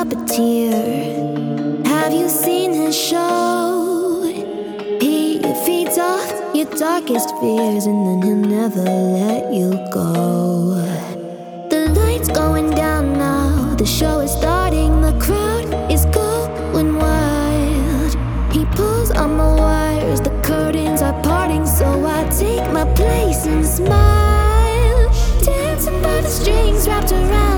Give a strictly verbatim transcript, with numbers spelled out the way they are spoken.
puppeteer. Have you seen his show? He feeds off your darkest fears, and then he'll never let you go. The lights going down now, the show is starting, the crowd is going wild. He pulls on the wires, the curtains are parting, so I take my place and smile, dancing by the strings wrapped around